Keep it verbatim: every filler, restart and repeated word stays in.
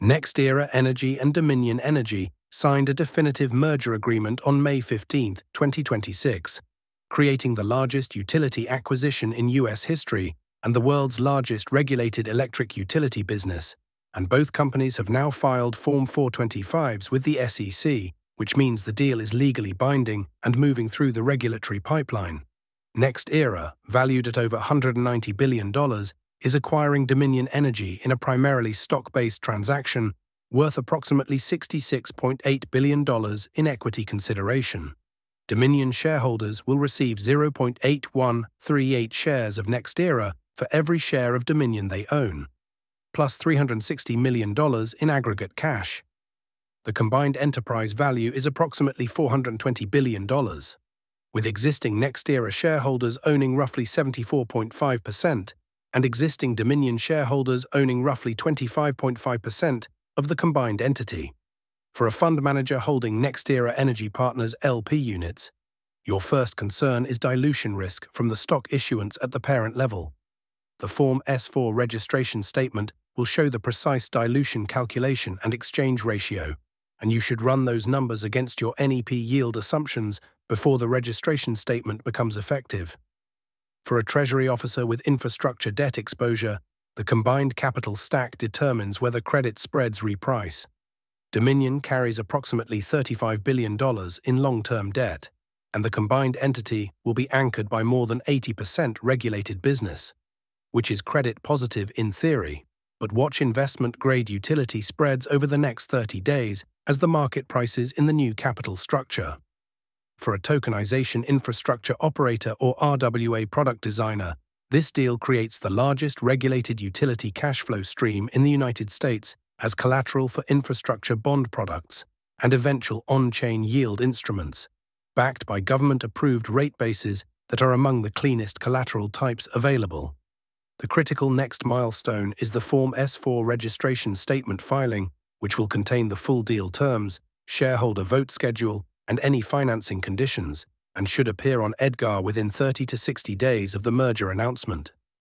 NextEra Energy and Dominion Energy signed a definitive merger agreement on May fifteenth, twenty twenty-six, creating the largest utility acquisition in U S history and the world's largest regulated electric utility business, and both companies have now filed Form four twenty-fives with the S E C, which means the deal is legally binding and moving through the regulatory pipeline. NextEra, valued at over one hundred ninety billion dollars, is acquiring Dominion Energy in a primarily stock-based transaction worth approximately sixty-six point eight billion dollars in equity consideration. Dominion shareholders will receive zero point eight one three eight shares of NextEra for every share of Dominion they own, plus three hundred sixty million dollars in aggregate cash. The combined enterprise value is approximately four hundred twenty billion dollars, with existing NextEra shareholders owning roughly seventy-four point five percent and existing Dominion shareholders owning roughly twenty-five point five percent of the combined entity. For a fund manager holding NextEra Energy Partners L P units, your first concern is dilution risk from the stock issuance at the parent level. The Form S four registration statement will show the precise dilution calculation and exchange ratio, and you should run those numbers against your N E P yield assumptions before the registration statement becomes effective. For a Treasury officer with infrastructure debt exposure, the combined capital stack determines whether credit spreads reprice. Dominion carries approximately thirty-five billion dollars in long-term debt, and the combined entity will be anchored by more than eighty percent regulated business, which is credit positive in theory, but watch investment-grade utility spreads over the next thirty days as the market prices in the new capital structure. For a tokenization infrastructure operator or R W A product designer, this deal creates the largest regulated utility cash flow stream in the United States as collateral for infrastructure bond products and eventual on-chain yield instruments, backed by government-approved rate bases that are among the cleanest collateral types available. The critical next milestone is the Form S four registration statement filing, which will contain the full deal terms, shareholder vote schedule, and any financing conditions, and should appear on EDGAR within thirty to sixty days of the merger announcement.